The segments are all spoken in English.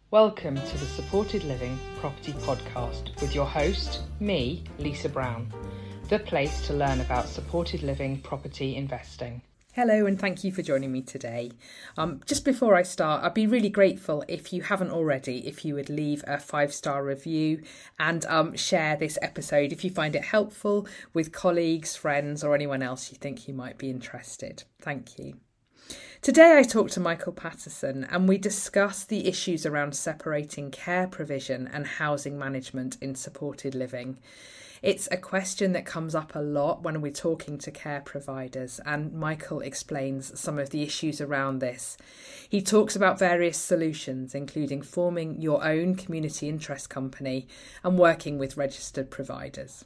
Welcome to the Supported Living Property Podcast with your host, me, Lisa Brown, the place to learn about supported living property investing. Hello and thank you for joining me today. Just before I start, I'd be really grateful if you haven't already, if you would leave a 5-star review and share this episode if you find it helpful with colleagues, friends or anyone else you think you might be interested. Thank you. Today I talked to Michael Patterson and we discussed the issues around separating care provision and housing management in supported living. It's a question that comes up a lot when we're talking to care providers, and Michael explains some of the issues around this. He talks about various solutions, including forming your own community interest company and working with registered providers.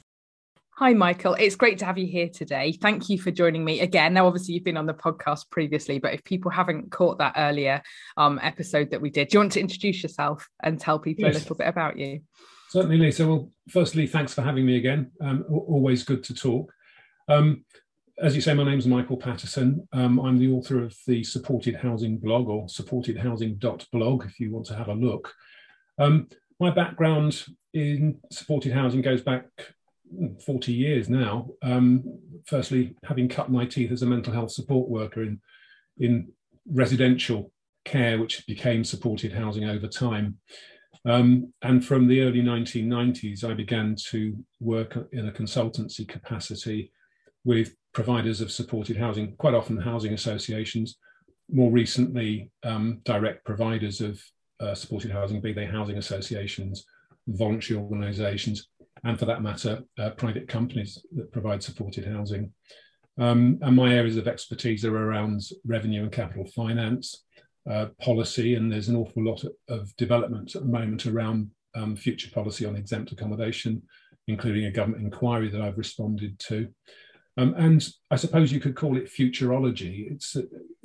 Hi, Michael. It's great to have you here today. Thank you for joining me again. Now, obviously, you've been on the podcast previously, but if people haven't caught that earlier episode that we did, do you want to introduce yourself and tell people a little bit about you? Certainly, Lisa. Well, firstly, thanks for having me again. Always good to talk. As you say, my name's Michael Patterson. I'm the author of the Supported Housing blog, or supportedhousing.blog, if you want to have a look. My background in supported housing goes back 40 years now. Firstly, having cut my teeth as a mental health support worker in residential care, which became supported housing over time. And from the early 1990s, I began to work in a consultancy capacity with providers of supported housing, quite often housing associations, more recently direct providers of supported housing, be they housing associations, voluntary organisations, and for that matter, private companies that provide supported housing. And my areas of expertise are around revenue and capital finance, policy, and there's an awful lot of development at the moment around future policy on exempt accommodation, including a government inquiry that I've responded to. And I suppose you could call it futurology. It's,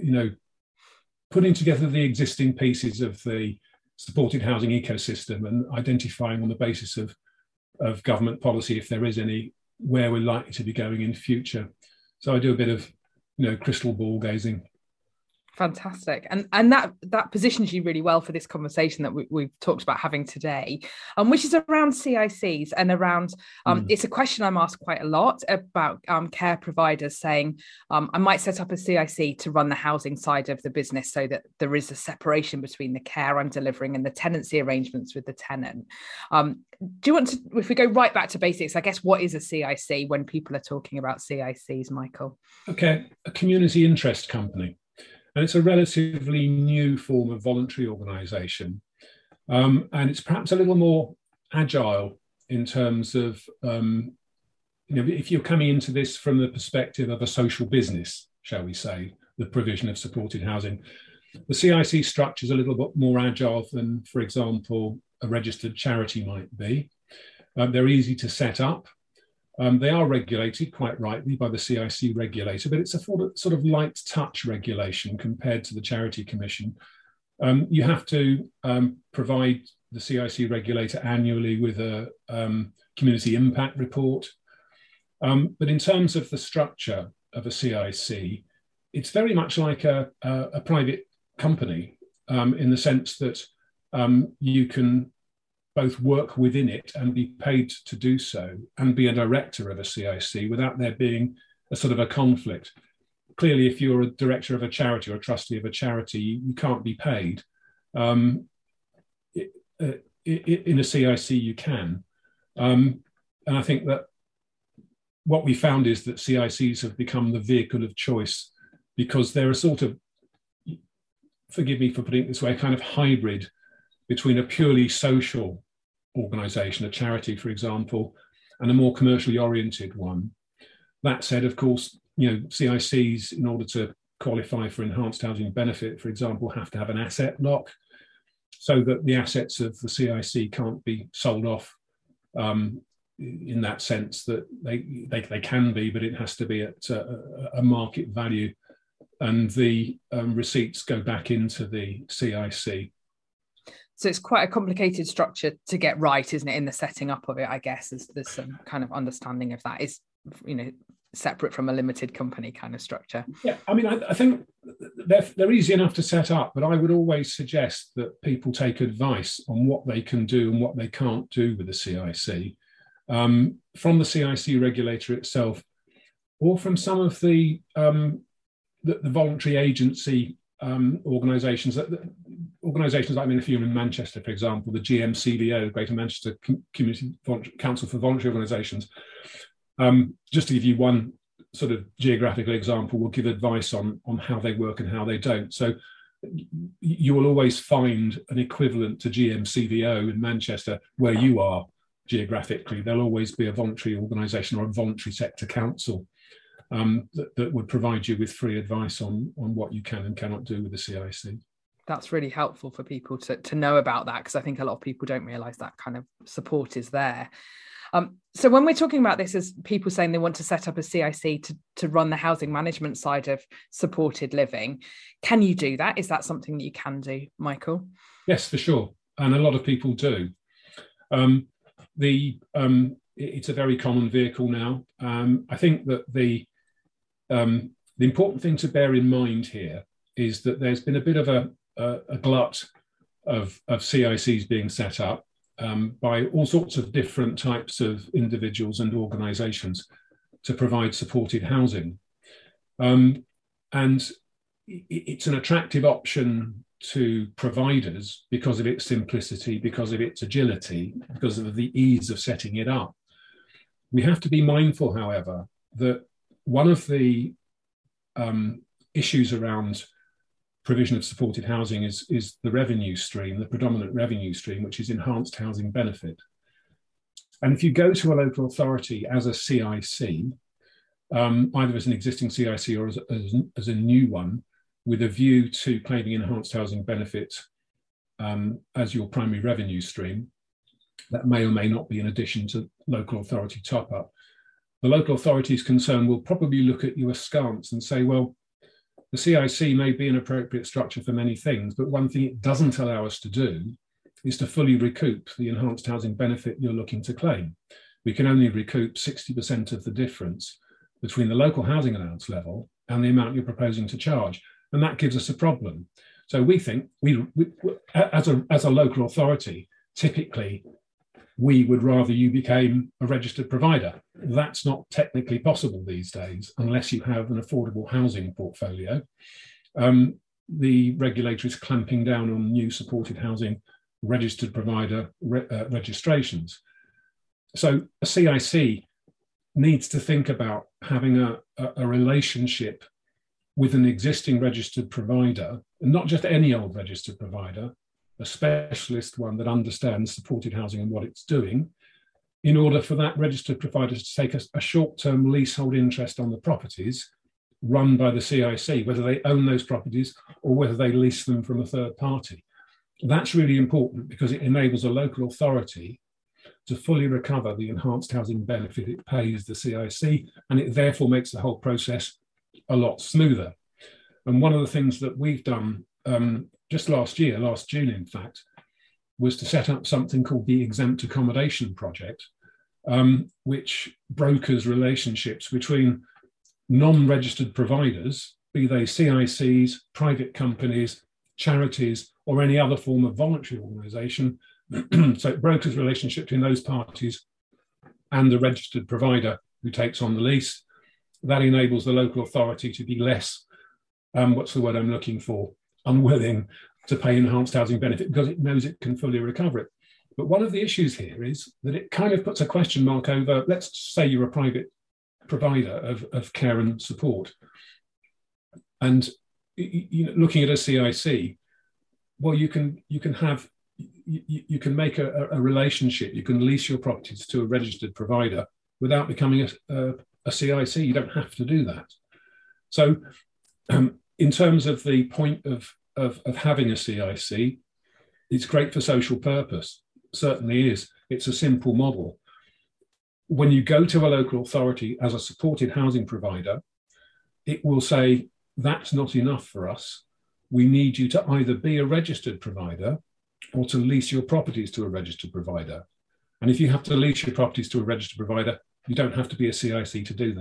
putting together the existing pieces of the supported housing ecosystem and identifying on the basis of government policy, if there is any, where we're likely to be going in future. So I do a bit of, crystal ball gazing. Fantastic. And that positions you really well for this conversation that we've talked about having today, which is around CICs and around, it's a question I'm asked quite a lot about care providers saying, I might set up a CIC to run the housing side of the business so that there is a separation between the care I'm delivering and the tenancy arrangements with the tenant. Do you want to, if we go right back to basics, I guess, what is a CIC when people are talking about CICs, Michael? Okay, a community interest company. And it's a relatively new form of voluntary organisation. And it's perhaps a little more agile in terms of, if you're coming into this from the perspective of a social business, shall we say, the provision of supported housing. The CIC structure is a little bit more agile than, for example, a registered charity might be. They're easy to set up. They are regulated quite rightly by the CIC regulator, but it's a sort of light touch regulation compared to the Charity Commission. You have to provide the CIC regulator annually with a community impact report. But in terms of the structure of a CIC, it's very much like a private company in the sense that you can both work within it and be paid to do so and be a director of a CIC without there being a sort of a conflict. Clearly, if you're a director of a charity or a trustee of a charity, you can't be paid. In a CIC, you can. And I think that what we found is that CICs have become the vehicle of choice because they're a sort of, forgive me for putting it this way, a kind of hybrid between a purely social organisation, a charity, for example, and a more commercially oriented one. That said, of course, CICs, in order to qualify for enhanced housing benefit, for example, have to have an asset lock so that the assets of the CIC can't be sold off in that sense that they can be, but it has to be at a market value and the receipts go back into the CIC. So it's quite a complicated structure to get right, isn't it, in the setting up of it, I guess. There's some kind of understanding of that. Is, separate from a limited company kind of structure? Yeah, I mean, I think they're easy enough to set up, but I would always suggest that people take advice on what they can do and what they can't do with the CIC from the CIC regulator itself, or from some of the voluntary agency organisations. Organisations like, I mean, if you're in Manchester, for example, the GMCVO, Greater Manchester Community Council for Voluntary Organisations. Just to give you one sort of geographical example, will give advice on how they work and how they don't. So you will always find an equivalent to GMCVO in Manchester where you are geographically. There'll always be a voluntary organisation or a voluntary sector council that would provide you with free advice on what you can and cannot do with the CIC. That's really helpful for people to know about that, because I think a lot of people don't realise that kind of support is there. So when we're talking about this as people saying they want to set up a CIC to run the housing management side of supported living, can you do that? Is that something that you can do, Michael? Yes, for sure. And a lot of people do. It's a very common vehicle now. I think that the important thing to bear in mind here is that there's been a bit of a glut of CICs being set up by all sorts of different types of individuals and organisations to provide supported housing. And it's an attractive option to providers because of its simplicity, because of its agility, because of the ease of setting it up. We have to be mindful, however, that one of the issues around provision of supported housing is the revenue stream, the predominant revenue stream, which is enhanced housing benefit. And if you go to a local authority as a CIC, either as an existing CIC or as a new one, with a view to claiming enhanced housing benefit as your primary revenue stream, that may or may not be in addition to local authority top-up. The local authorities concerned will probably look at you askance and say, well, the CIC may be an appropriate structure for many things, but one thing it doesn't allow us to do is to fully recoup the enhanced housing benefit you're looking to claim. We can only recoup 60% of the difference between the local housing allowance level and the amount you're proposing to charge. And that gives us a problem. So we think, as a local authority, typically, we would rather you became a registered provider. That's not technically possible these days, unless you have an affordable housing portfolio. The regulator is clamping down on new supported housing registered provider registrations. So a CIC needs to think about having a relationship with an existing registered provider, and not just any old registered provider, a specialist one that understands supported housing and what it's doing, in order for that registered provider to take a short-term leasehold interest on the properties run by the CIC, whether they own those properties or whether they lease them from a third party. That's really important because it enables a local authority to fully recover the enhanced housing benefit it pays the CIC, and it therefore makes the whole process a lot smoother. And one of the things that we've done just last June, in fact, was to set up something called the Exempt Accommodation Project, which brokers relationships between non-registered providers, be they CICs, private companies, charities, or any other form of voluntary organisation. So it brokers relationship between those parties and the registered provider who takes on the lease. That enables the local authority to be less, what's the word I'm looking for, unwilling to pay enhanced housing benefit because it knows it can fully recover it. But one of the issues here is that it kind of puts a question mark over, let's say you're a private provider of care and support. And looking at a CIC, well, you can make a relationship, you can lease your properties to a registered provider without becoming a CIC. You don't have to do that. So in terms of the point of having a CIC, it's great for social purpose. Certainly is. It's a simple model. When you go to a local authority as a supported housing provider, it will say, that's not enough for us. We need you to either be a registered provider or to lease your properties to a registered provider. And if you have to lease your properties to a registered provider, you don't have to be a CIC to do that.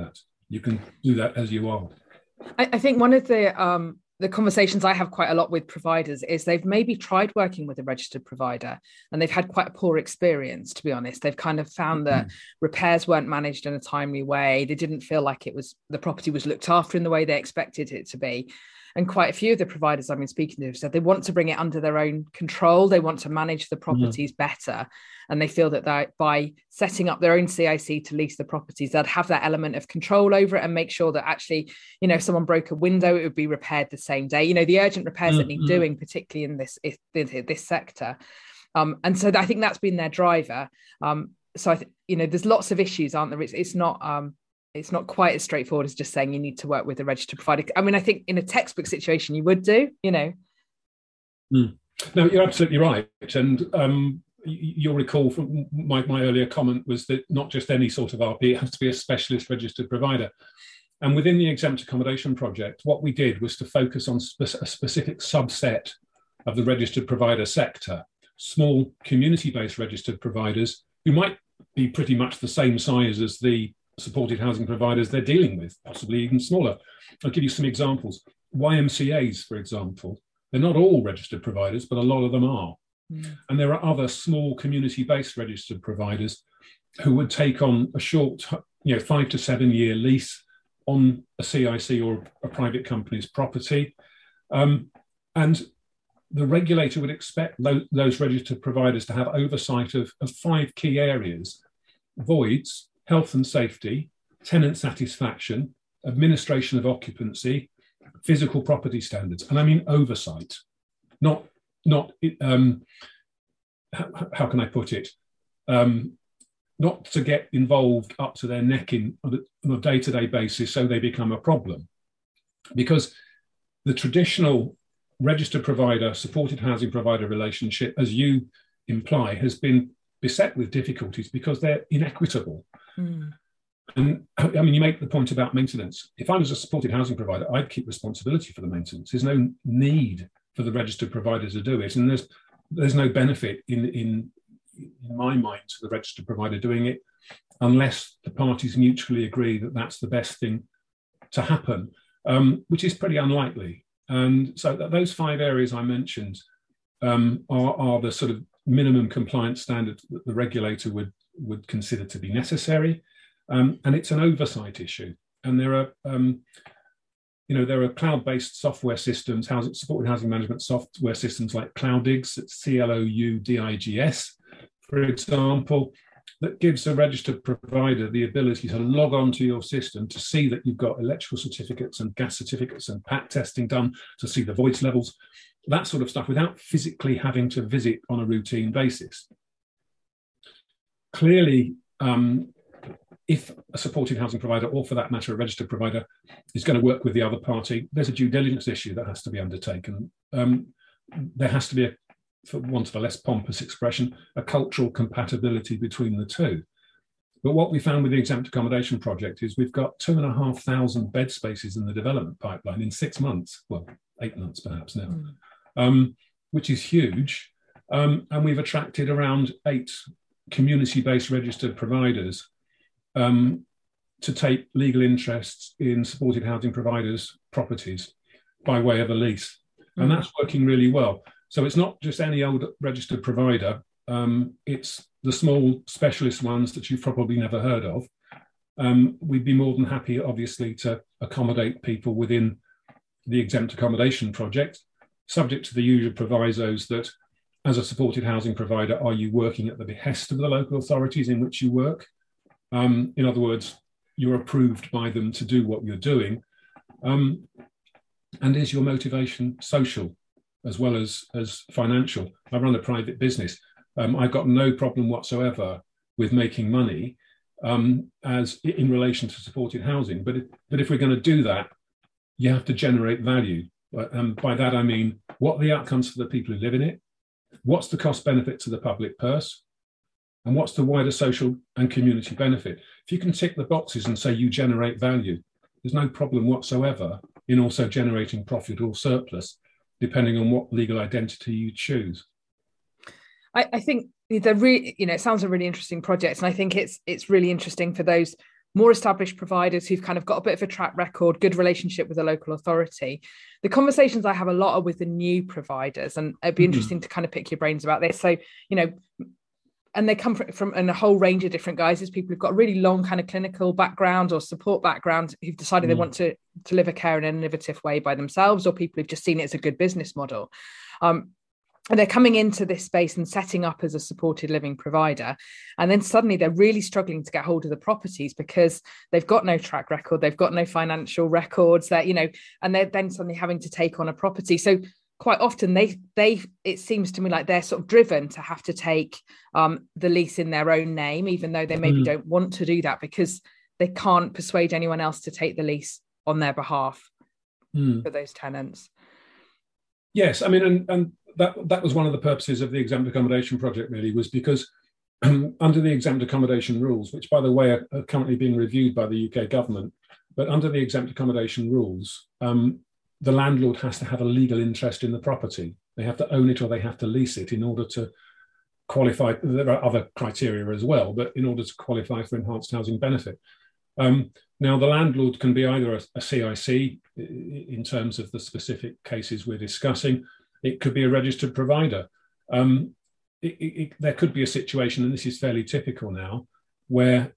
you can do that as you are. I think one of the conversations I have quite a lot with providers is they've maybe tried working with a registered provider and they've had quite a poor experience, to be honest. They've kind of found that repairs weren't managed in a timely way. They didn't feel like the property was looked after in the way they expected it to be. And quite a few of the providers I've been speaking to have said they want to bring it under their own control. They want to manage the properties better. And they feel that by setting up their own CIC to lease the properties, they'd have that element of control over it and make sure that actually, if someone broke a window, it would be repaired the same day. The urgent repairs that need doing, particularly in this sector. And so I think that's been their driver. So there's lots of issues, aren't there? It's not quite as straightforward as just saying you need to work with a registered provider. I mean, I think in a textbook situation, you would do, No, you're absolutely right. And you'll recall from my earlier comment was that not just any sort of RP, it has to be a specialist registered provider. And within the exempt accommodation project, what we did was to focus on a specific subset of the registered provider sector, small community-based registered providers who might be pretty much the same size as the supported housing providers they're dealing with, possibly even smaller. I'll give you some examples. YMCAs, for example, they're not all registered providers, but a lot of them are. And there are other small community-based registered providers who would take on a short, 5 to 7 year lease on a CIC or a private company's property. And the regulator would expect those registered providers to have oversight of 5 key areas: voids, health and safety, tenant satisfaction, administration of occupancy, physical property standards. And I mean oversight, not how can I put it? Not to get involved up to their neck on a day-to-day basis so they become a problem. Because the traditional registered provider, supported housing provider relationship, as you imply, has been beset with difficulties because they're inequitable. And I mean, you make the point about maintenance. If I was a supported housing provider, I'd keep responsibility for the maintenance. There's no need for the registered provider to do it. And there's no benefit in my mind to the registered provider doing it unless the parties mutually agree that that's the best thing to happen, which is pretty unlikely. And so those 5 areas I mentioned are the sort of minimum compliance standards that the regulator would consider to be necessary. And it's an oversight issue. And there are there are cloud-based software systems, supported housing management software systems like Cloudigs, it's CLOUDIGS, for example, that gives a registered provider the ability to log on to your system to see that you've got electrical certificates and gas certificates and PAT testing done, to see the voids levels, that sort of stuff, without physically having to visit on a routine basis. Clearly, if a supported housing provider, or for that matter, a registered provider, is going to work with the other party, there's a due diligence issue that has to be undertaken. There has to be, for want of a less pompous expression, a cultural compatibility between the two. But what we found with the exempt accommodation project is we've got 2,500 bed spaces in the development pipeline in 6 months, well, 8 months perhaps now, which is huge. And we've attracted around 8 community-based registered providers to take legal interests in supported housing providers' properties by way of a lease. And that's working really well. So it's not just any old registered provider, it's the small specialist ones that you've probably never heard of. We'd be more than happy, obviously, to accommodate people within the exempt accommodation project, subject to the usual provisos that, as a supported housing provider, are you working at the behest of the local authorities in which you work? In other words, you're approved by them to do what you're doing. And is your motivation social as well as financial? I run a private business. I've got no problem whatsoever with making money as in relation to supported housing. But if we're going to do that, you have to generate value. And by that, I mean, what are the outcomes for the people who live in it? What's the cost benefit to the public purse? And what's the wider social and community benefit? If you can tick the boxes and say you generate value, there's no problem whatsoever in also generating profit or surplus, depending on what legal identity you choose. I think it sounds a really interesting project, and I think it's really interesting for those more established providers who've kind of got a bit of a track record, good relationship with the local authority. The conversations I have a lot are with the new providers, and it'd be interesting to kind of pick your brains about this. So, and they come from in a whole range of different guises. People who've got a really long kind of clinical background or support background who've decided they want to deliver care in an innovative way by themselves, or people who've just seen it as a good business model. And they're coming into this space and setting up as a supported living provider. And then suddenly they're really struggling to get hold of the properties because they've got no track record, they've got no financial records, that, and they're then suddenly having to take on a property. So quite often it seems to me like they're sort of driven to have to take the lease in their own name, even though they maybe don't want to do that because they can't persuade anyone else to take the lease on their behalf for those tenants. Yes, I mean, and that was one of the purposes of the exempt accommodation project, really, was because under the exempt accommodation rules, which, by the way, are currently being reviewed by the UK government, but under the exempt accommodation rules, the landlord has to have a legal interest in the property. They have to own it or they have to lease it in order to qualify. There are other criteria as well, but in order to qualify for enhanced housing benefit. Now, the landlord can be either a CIC in terms of the specific cases we're discussing. It could be a registered provider. There could be a situation, and this is fairly typical now, where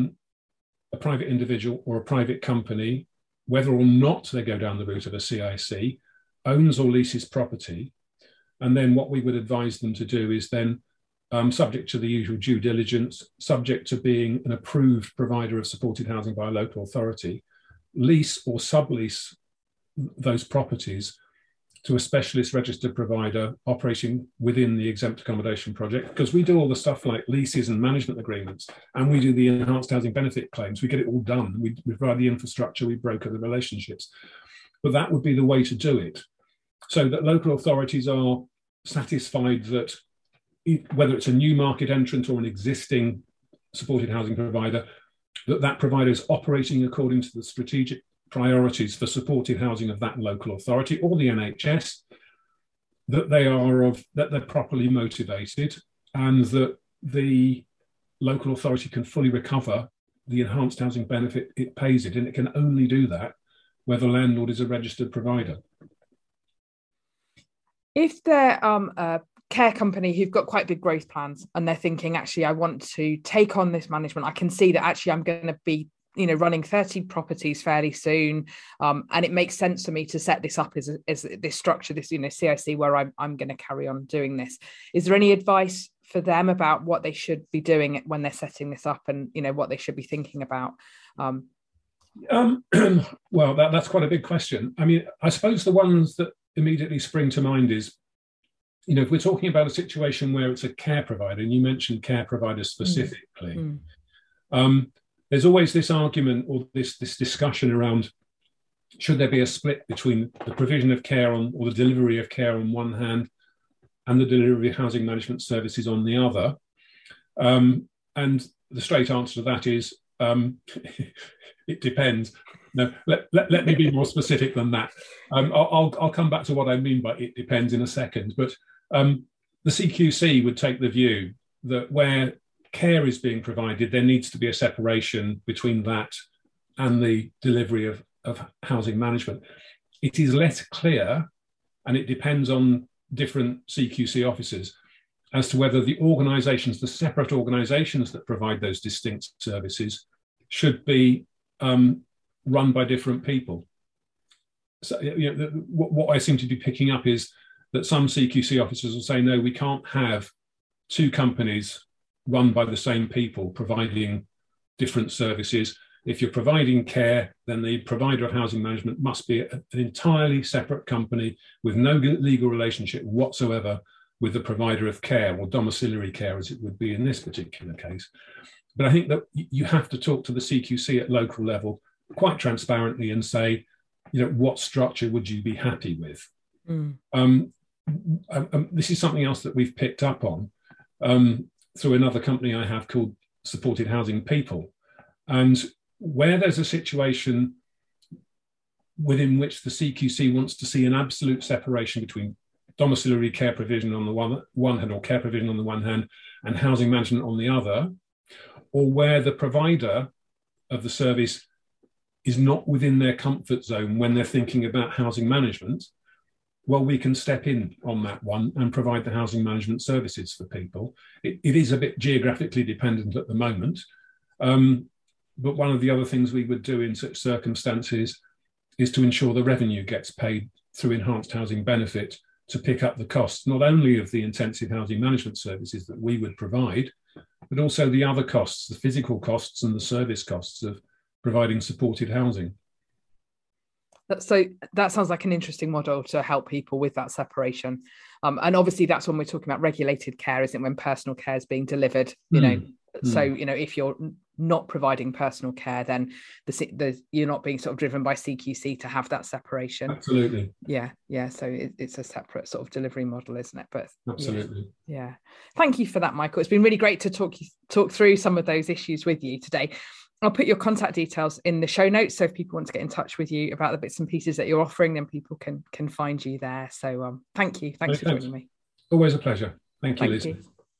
a private individual or a private company, whether or not they go down the route of a CIC, owns or leases property. And then what we would advise them to do is then, subject to the usual due diligence, subject to being an approved provider of supported housing by a local authority, lease or sublease those properties to a specialist registered provider operating within the exempt accommodation project, because we do all the stuff like leases and management agreements, and we do the enhanced housing benefit claims. We get it all done. We provide the infrastructure, we broker the relationships. But that would be the way to do it, so that local authorities are satisfied that whether it's a new market entrant or an existing supported housing provider, that provider is operating according to the strategic priorities for supported housing of that local authority or the NHS, that they're properly motivated, and that the local authority can fully recover the enhanced housing benefit it pays it, and it can only do that where the landlord is a registered provider. If they're a care company who've got quite big growth plans and they're thinking, actually, I want to take on this management, I can see that actually I'm going to be running 30 properties fairly soon, and it makes sense for me to set this up as this structure, this CIC, where I'm going to carry on doing this. Is there any advice for them about what they should be doing when they're setting this up, and what they should be thinking about? Well, that's quite a big question. I mean, I suppose the ones that immediately spring to mind is, if we're talking about a situation where it's a care provider, and you mentioned care providers specifically, there's always this argument or this discussion around, should there be a split between the provision of care or the delivery of care on one hand and the delivery of housing management services on the other? And the straight answer to that is, it depends. No, let me be more specific than that. I'll come back to what I mean by it depends in a second. But the CQC would take the view that where care is being provided, there needs to be a separation between that and the delivery of housing management. It is less clear, and it depends on different CQC officers, as to whether the separate organisations that provide those distinct services should be run by different people. So, what I seem to be picking up is that some CQC officers will say, no, we can't have two companies run by the same people providing different services. If you're providing care, then the provider of housing management must be an entirely separate company with no legal relationship whatsoever with the provider of care, or domiciliary care as it would be in this particular case. But I think that you have to talk to the CQC at local level quite transparently and say, what structure would you be happy with? This is something else that we've picked up on through another company I have called Supported Housing People. And where there's a situation within which the CQC wants to see an absolute separation between domiciliary care provision on the one hand, or care provision on the one hand, and housing management on the other, or where the provider of the service is not within their comfort zone when they're thinking about housing management, well, we can step in on that one and provide the housing management services for people. It is a bit geographically dependent at the moment, but one of the other things we would do in such circumstances is to ensure the revenue gets paid through enhanced housing benefit to pick up the costs, not only of the intensive housing management services that we would provide, but also the other costs, the physical costs and the service costs of providing supported housing. So that sounds like an interesting model to help people with that separation. And obviously that's when we're talking about regulated care, isn't it? When personal care is being delivered, So, if you're not providing personal care, then you're not being sort of driven by CQC to have that separation. Absolutely. Yeah. So it's a separate sort of delivery model, isn't it? But absolutely. Yeah. Thank you for that, Michael. It's been really great to talk through some of those issues with you today. I'll put your contact details in the show notes. So if people want to get in touch with you about the bits and pieces that you're offering, then people can find you there. So thank you. Thanks for joining me. Always a pleasure. Thank you, Lisa.